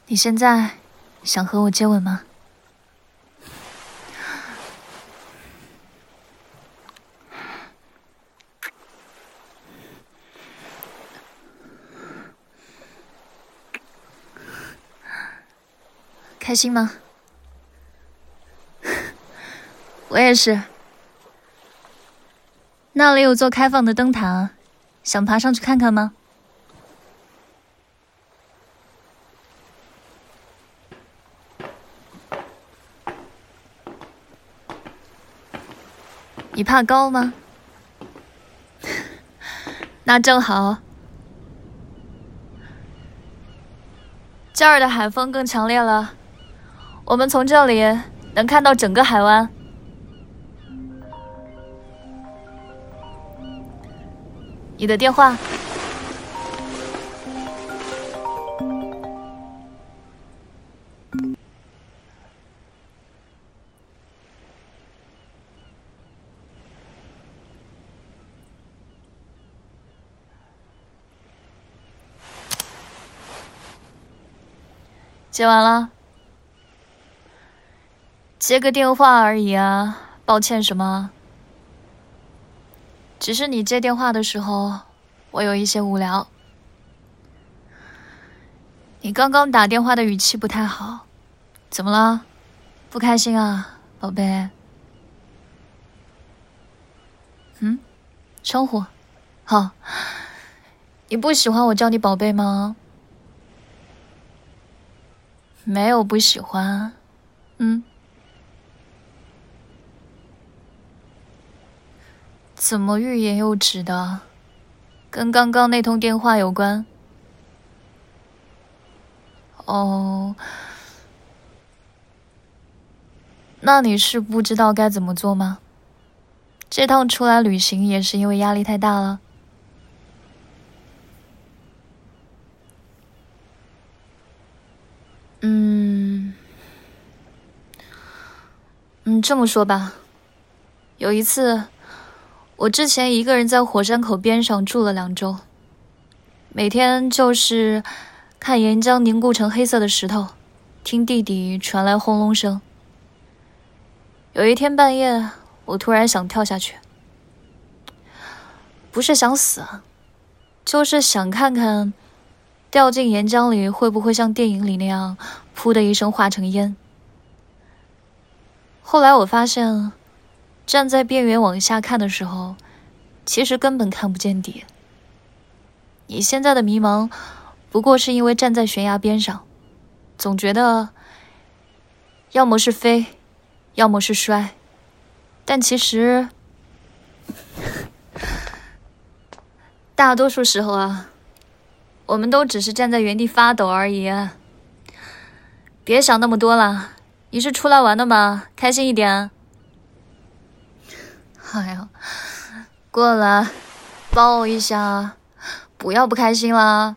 你现在想和我接吻吗？开心吗？我也是。那里有座开放的灯塔，想爬上去看看吗？你怕高吗？那正好，这儿的海风更强烈了，我们从这里能看到整个海湾。你的电话。接完了。接个电话而已啊，抱歉什么？只是你接电话的时候，我有一些无聊。你刚刚打电话的语气不太好，怎么了？不开心啊，宝贝？称呼？好。你不喜欢我叫你宝贝吗？没有不喜欢。怎么欲言又止的？跟刚刚那通电话有关？哦，那你是不知道该怎么做吗？这趟出来旅行也是因为压力太大了。这么说吧，有一次，我之前一个人在火山口边上住了2周，每天就是看岩浆凝固成黑色的石头，听地底传来轰隆声。有一天半夜，我突然想跳下去，不是想死啊，就是想看看掉进岩浆里会不会像电影里那样噗的一声化成烟。后来我发现，站在边缘往下看的时候，其实根本看不见底。你现在的迷茫，不过是因为站在悬崖边上，总觉得要么是飞，要么是摔，但其实大多数时候啊，我们都只是站在原地发抖而已。别想那么多了，你是出来玩的吗？开心一点。哎呀，过来抱我一下，不要不开心啦。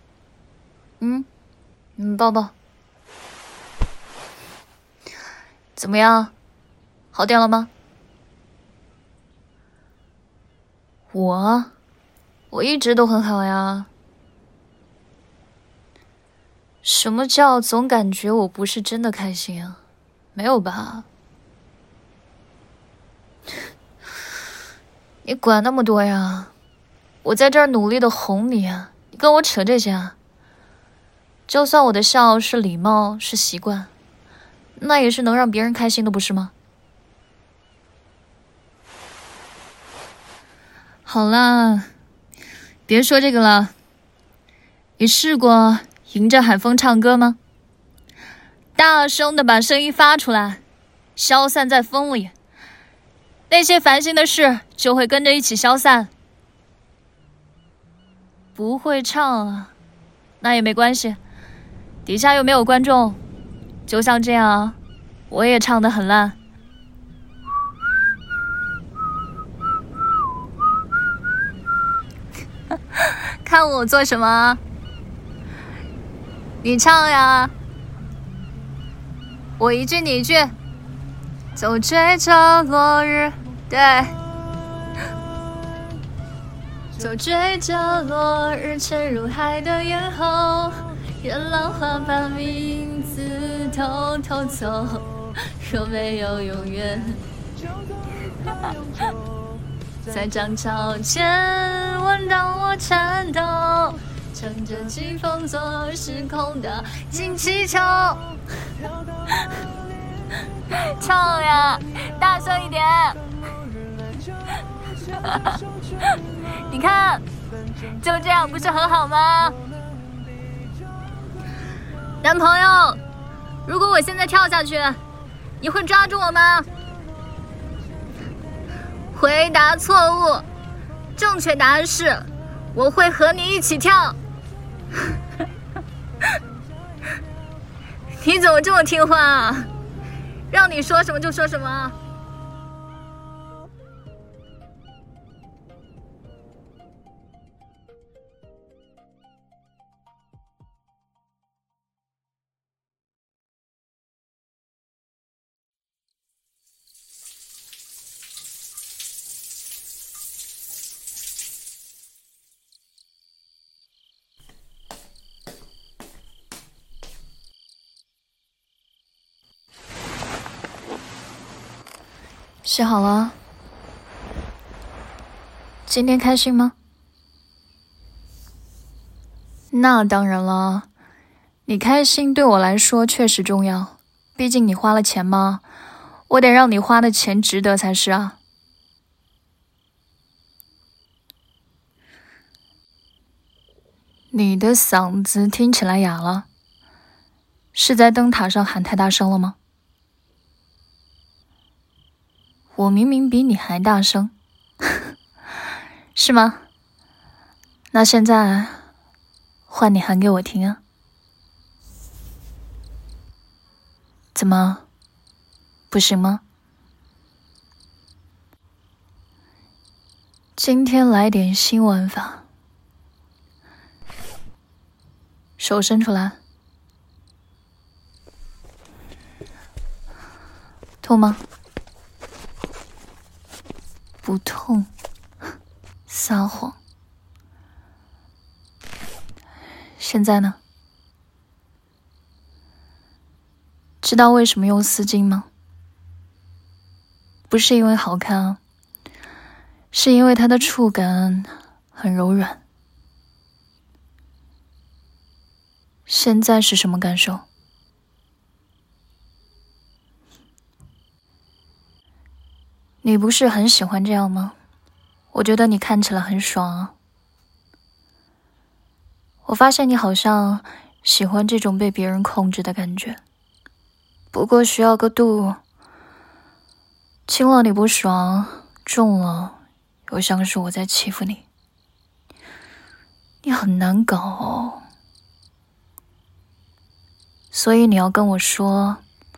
抱抱。怎么样？好点了吗？我一直都很好呀。什么叫总感觉我不是真的开心啊？没有吧？你管那么多呀？我在这儿努力的哄你啊，你跟我扯这些啊？就算我的笑是礼貌是习惯，那也是能让别人开心的，不是吗？好啦，别说这个了。你试过迎着海风唱歌吗？大声的把声音发出来，消散在风里，那些烦心的事就会跟着一起消散。不会唱啊，那也没关系，底下又没有观众，就像这样，我也唱得很烂。看我做什么？你唱呀，我一句你一句。就追着落日，对，就追着落日沉入海的咽喉， 任浪花把名字偷偷走，若没有永远，在涨潮前闻到我颤抖，乘着季风坐时空的金气球。唱呀，大声一点！你看，就这样不是很好吗？男朋友，如果我现在跳下去，你会抓住我吗？回答错误，正确答案是我会和你一起跳。你怎么这么听话啊？让你说什么就说什么。洗好了，今天开心吗？那当然了，你开心对我来说确实重要，毕竟你花了钱嘛，我得让你花的钱值得才是啊。你的嗓子听起来哑了，是在灯塔上喊太大声了吗？我明明比你还大声，是吗？那现在换你喊给我听啊。怎么，不行吗？今天来点新玩法，手伸出来。痛吗？不痛，撒谎。现在呢？知道为什么用丝巾吗？不是因为好看啊，是因为它的触感很柔软。现在是什么感受？你不是很喜欢这样吗？我觉得你看起来很爽啊。我发现你好像喜欢这种被别人控制的感觉，不过需要个度，轻了你不爽，重了又像是我在欺负你。你很难搞哦，所以你要跟我说，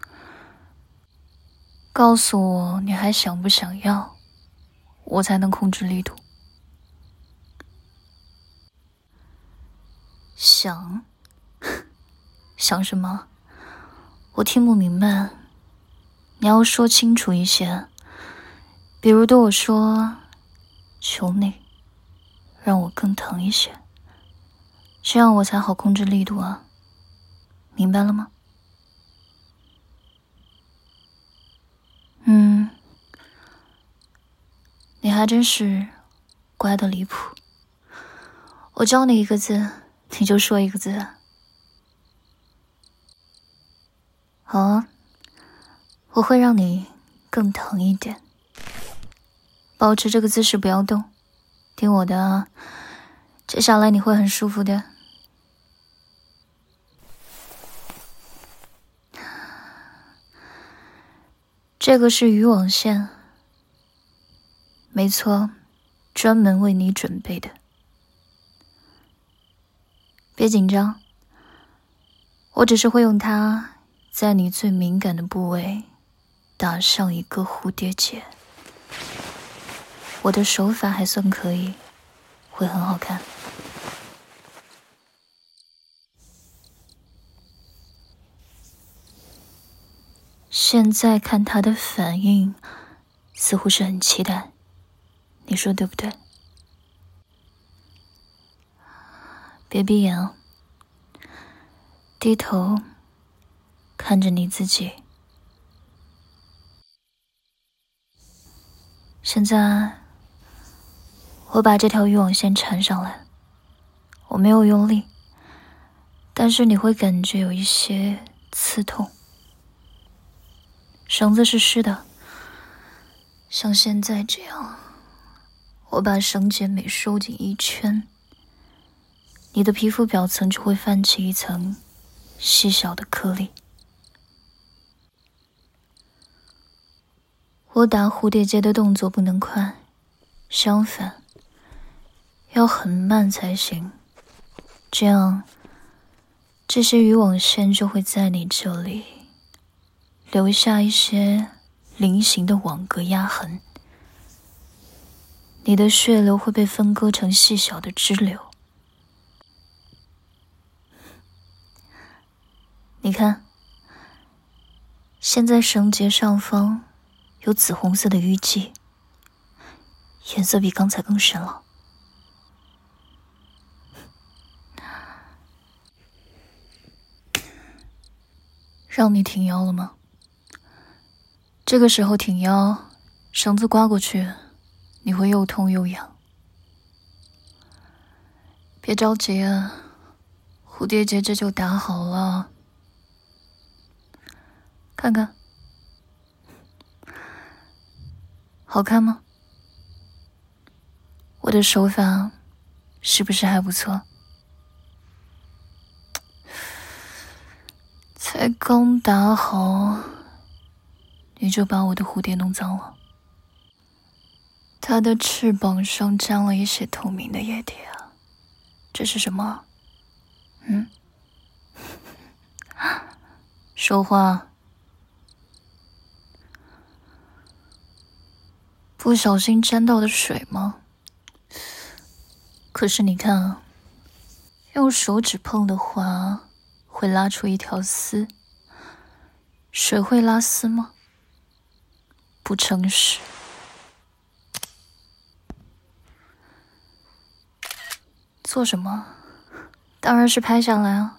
告诉我你还想不想要，我才能控制力度。想？想什么？我听不明白，你要说清楚一些，比如对我说，求你，让我更疼一些，这样我才好控制力度啊，明白了吗？你还真是乖得离谱，我教你一个字，你就说一个字。好啊，我会让你更疼一点，保持这个姿势不要动，听我的啊，接下来你会很舒服的。这个是渔网线，没错，专门为你准备的。别紧张，我只是会用它在你最敏感的部位打上一个蝴蝶结。我的手法还算可以，会很好看。现在看他的反应，似乎是很期待，你说对不对？别闭眼哦， 低头看着你自己。现在我把这条渔网线缠上来，我没有用力，但是你会感觉有一些刺痛。绳子是湿的，像现在这样，我把绳结每收紧一圈，你的皮肤表层就会泛起一层细小的颗粒。我打蝴蝶结的动作不能快，相反，要很慢才行，这样这些渔网线就会在你这里留下一些菱形的网格压痕，你的血流会被分割成细小的支流。你看，现在绳结上方有紫红色的淤迹，颜色比刚才更深了。让你挺腰了吗？这个时候挺腰，绳子刮过去，你会又痛又痒。别着急啊，蝴蝶结这就打好了。看看，好看吗？我的手法是不是还不错？才刚打好，你就把我的蝴蝶弄脏了。它的翅膀上沾了一些透明的液体啊，这是什么？说话。不小心沾到的水吗？可是你看啊，用手指碰的话，会拉出一条丝。水会拉丝吗？不诚实。做什么？当然是拍下来啊。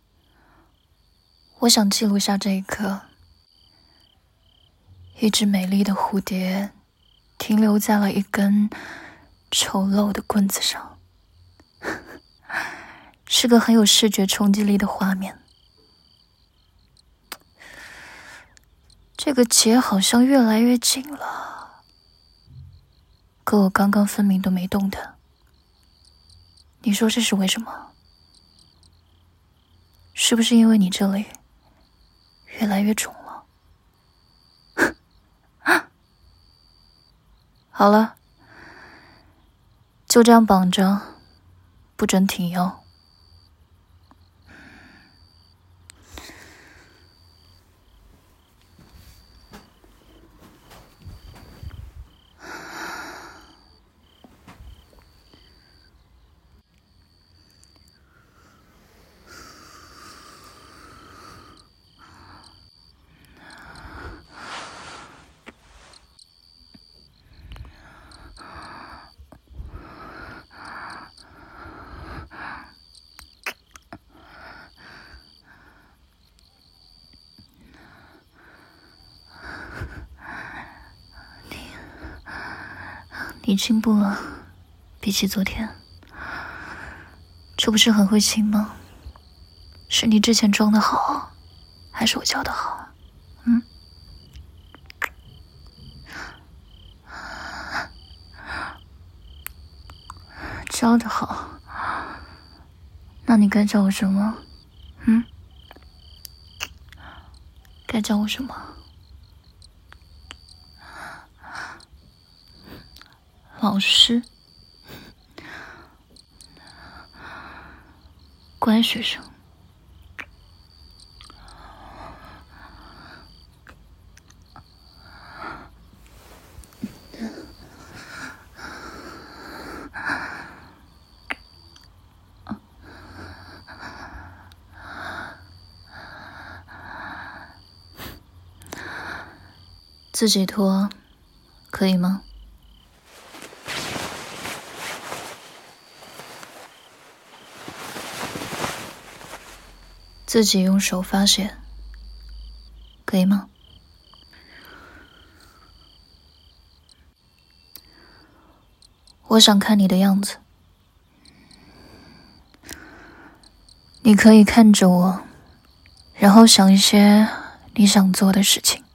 我想记录下这一刻，一只美丽的蝴蝶停留在了一根丑陋的棍子上，是个很有视觉冲击力的画面。这个结好像越来越紧了，可我刚刚分明都没动它。你说这是为什么？是不是因为你这里越来越肿了？好了，就这样绑着，不准挺腰。你进步了，比起昨天，这不是很会亲吗？是你之前装的好，还是我教的好？教的好，那你该叫我什么？该叫我什么？老师，乖学生。自己脱，可以吗？ 自己用手发泄，可以吗？我想看你的样子。你可以看着我，然后想一些你想做的事情。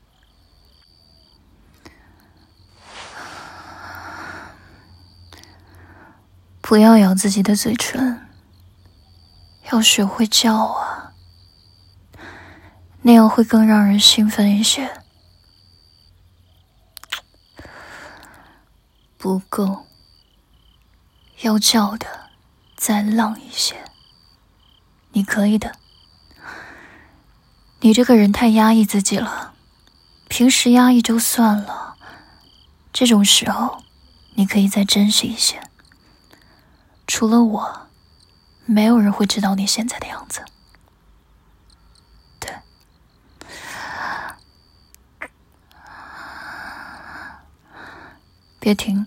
不要咬自己的嘴唇，要学会叫啊，那样会更让人兴奋一些。不够，要叫的再浪一些。你可以的。你这个人太压抑自己了，平时压抑就算了，这种时候你可以再珍惜一些。除了我，没有人会知道你现在的样子。对，别停。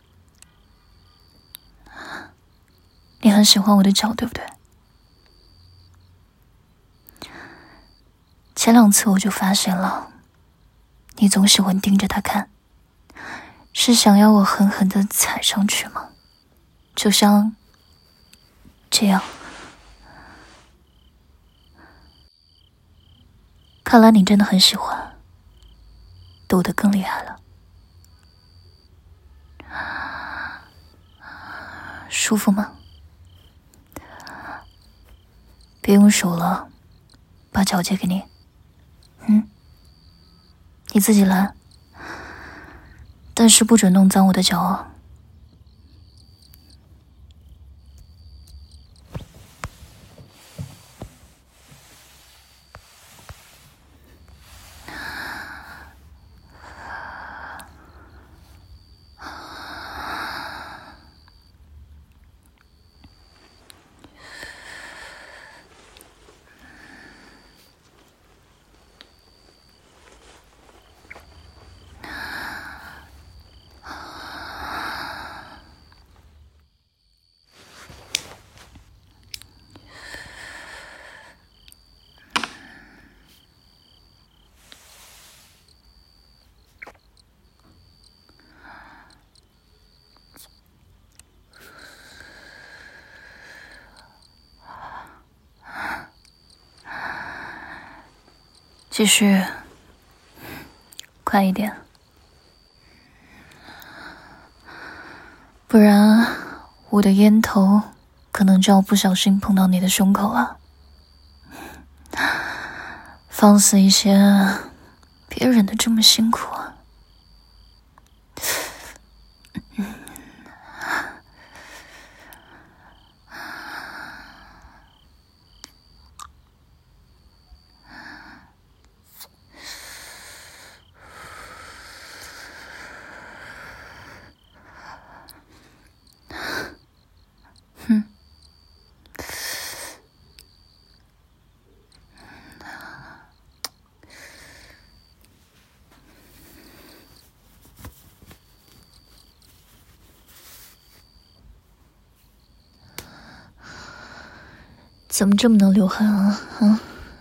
你很喜欢我的脚，对不对？前2次我就发现了，你总喜欢盯着它看，是想要我狠狠地踩上去吗？就像这样。看来你真的很喜欢，斗得更厉害了。舒服吗？别用手了，把脚借给你。你自己来，但是不准弄脏我的脚哦。继续，快一点，不然我的烟头可能就要不小心碰到你的胸口了。放肆一些，别忍得这么辛苦啊。怎么这么能流汗啊？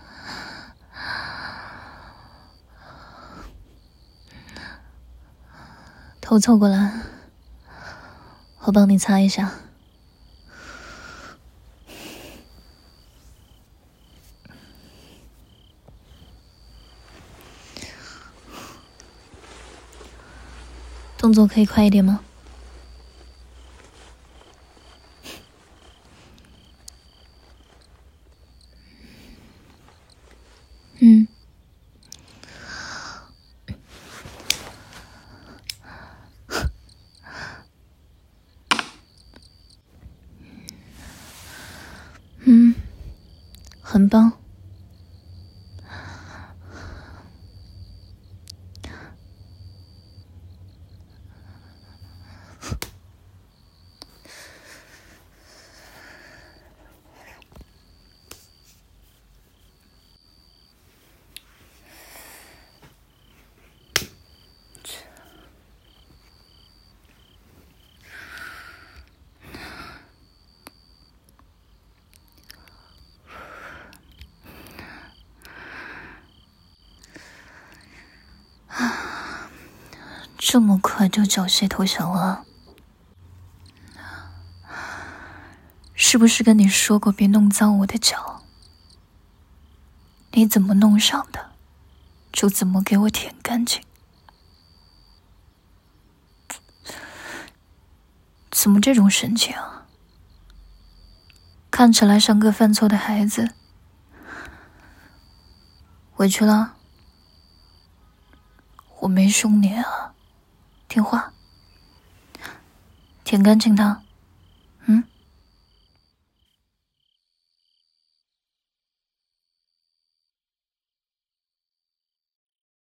头凑过来，我帮你擦一下。动作可以快一点吗？很棒。 这么快就缴械投降了？是不是跟你说过别弄脏我的脚？你怎么弄上的，就怎么给我舔干净。怎么这种神情啊？看起来像个犯错的孩子。委屈了？我没凶你啊，听话，舔干净它。